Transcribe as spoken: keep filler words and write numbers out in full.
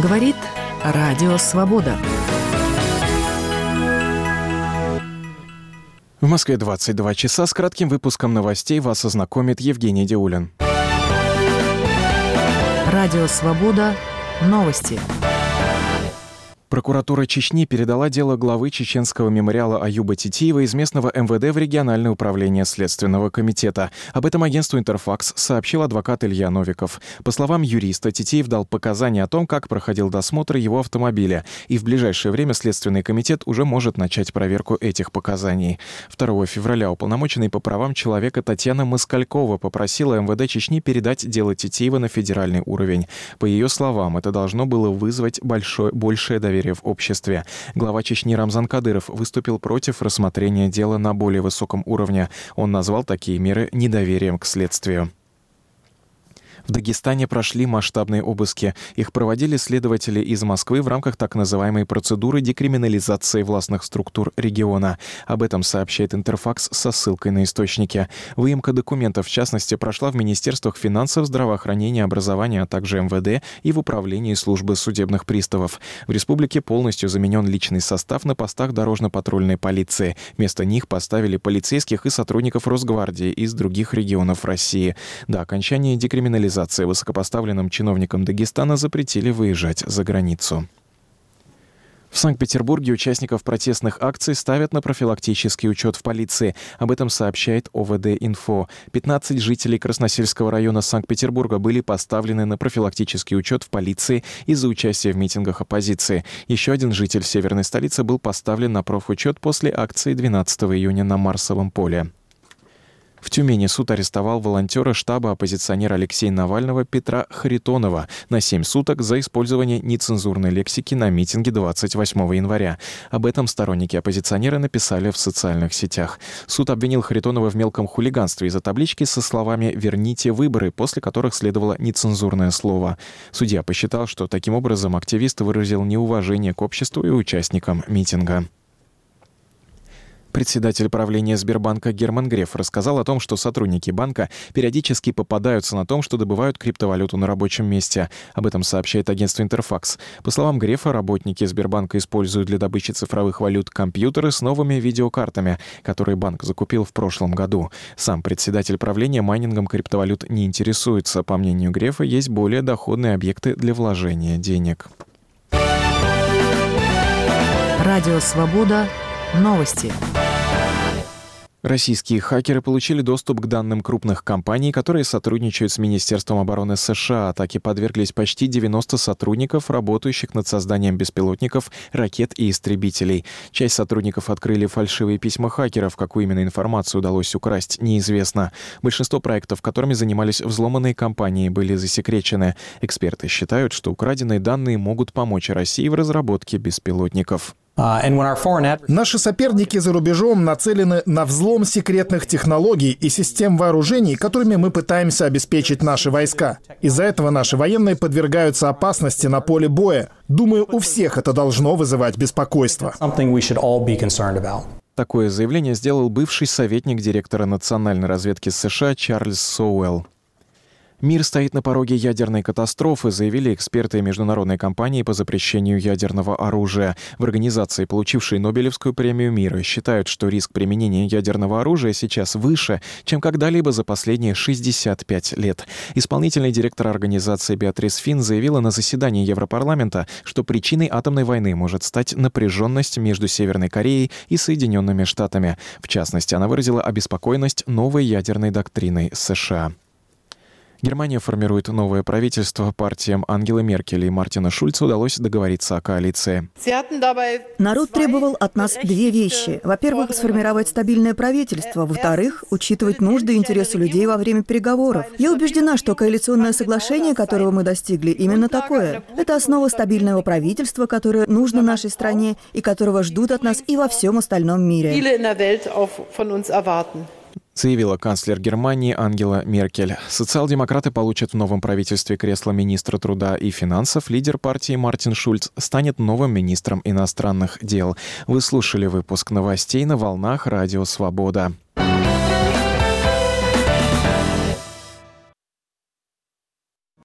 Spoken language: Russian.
Говорит Радио Свобода. В Москве двадцать два часа. С кратким выпуском новостей вас ознакомит Евгений Диулин. Радио Свобода. Новости. Прокуратура Чечни передала дело главы чеченского мемориала Аюба Титиева из местного эм вэ дэ в региональное управление Следственного комитета. Об этом агентству «Интерфакс» сообщил адвокат Илья Новиков. По словам юриста, Титиев дал показания о том, как проходил досмотр его автомобиля, и в ближайшее время Следственный комитет уже может начать проверку этих показаний. второго февраля уполномоченный по правам человека Татьяна Москалькова попросила эм вэ дэ Чечни передать дело Титиева на федеральный уровень. По ее словам, это должно было вызвать большое, большее доверие в обществе. Глава Чечни Рамзан Кадыров выступил против рассмотрения дела на более высоком уровне. Он назвал такие меры недоверием к следствию. В Дагестане прошли масштабные обыски. Их проводили следователи из Москвы в рамках так называемой процедуры декриминализации властных структур региона. Об этом сообщает Интерфакс со ссылкой на источники. Выемка документов, в частности, прошла в Министерствах финансов, здравоохранения, образования, а также эм вэ дэ и в Управлении службы судебных приставов. В республике полностью заменен личный состав на постах дорожно-патрульной полиции. Вместо них поставили полицейских и сотрудников Росгвардии из других регионов России. До окончания декриминализации высокопоставленным чиновникам Дагестана запретили выезжать за границу. В Санкт-Петербурге участников протестных акций ставят на профилактический учет в полиции. Об этом сообщает о вэ дэ-инфо. пятнадцать жителей Красносельского района Санкт-Петербурга были поставлены на профилактический учет в полиции из-за участия в митингах оппозиции. Еще один житель северной столицы был поставлен на профучет после акции двенадцатого июня на Марсовом поле. В Тюмени суд арестовал волонтера штаба оппозиционера Алексея Навального Петра Харитонова на семь суток за использование нецензурной лексики на митинге двадцать восьмого января. Об этом сторонники оппозиционера написали в социальных сетях. Суд обвинил Харитонова в мелком хулиганстве из-за таблички со словами «Верните выборы», после которых следовало нецензурное слово. Судья посчитал, что таким образом активист выразил неуважение к обществу и участникам митинга. Председатель правления Сбербанка Герман Греф рассказал о том, что сотрудники банка периодически попадаются на том, что добывают криптовалюту на рабочем месте. Об этом сообщает агентство «Интерфакс». По словам Грефа, работники Сбербанка используют для добычи цифровых валют компьютеры с новыми видеокартами, которые банк закупил в прошлом году. Сам председатель правления майнингом криптовалют не интересуется. По мнению Грефа, есть более доходные объекты для вложения денег. Радио Свобода. Новости. Российские хакеры получили доступ к данным крупных компаний, которые сотрудничают с Министерством обороны США. Атаке подверглись почти девяносто сотрудников, работающих над созданием беспилотников, ракет и истребителей. Часть сотрудников открыли фальшивые письма хакеров. Какую именно информацию удалось украсть, неизвестно. Большинство проектов, которыми занимались взломанные компании, были засекречены. Эксперты считают, что украденные данные могут помочь России в разработке беспилотников. Наши соперники за рубежом нацелены на взлом секретных технологий и систем вооружений, которыми мы пытаемся обеспечить наши войска. Из-за этого наши военные подвергаются опасности на поле боя. Думаю, у всех это должно вызывать беспокойство. Такое заявление сделал бывший советник директора национальной разведки США Чарльз Соуэлл. Мир стоит на пороге ядерной катастрофы, заявили эксперты международной кампании по запрещению ядерного оружия. В организации, получившей Нобелевскую премию мира, считают, что риск применения ядерного оружия сейчас выше, чем когда-либо за последние шестьдесят пять лет. Исполнительный директор организации Беатрис Фин заявила на заседании Европарламента, что причиной атомной войны может стать напряженность между Северной Кореей и Соединенными Штатами. В частности, она выразила обеспокоенность новой ядерной доктриной США. Германия формирует новое правительство. Партиям Ангелы Меркель и Мартина Шульца удалось договориться о коалиции. Народ требовал от нас две вещи. Во-первых, сформировать стабильное правительство. Во-вторых, учитывать нужды и интересы людей во время переговоров. Я убеждена, что коалиционное соглашение, которого мы достигли, именно такое. Это основа стабильного правительства, которое нужно нашей стране и которого ждут от нас и во всем остальном мире. Заявила канцлер Германии Ангела Меркель. Социал-демократы получат в новом правительстве кресло министра труда и финансов. Лидер партии Мартин Шульц станет новым министром иностранных дел. Вы слушали выпуск новостей на волнах Радио Свобода.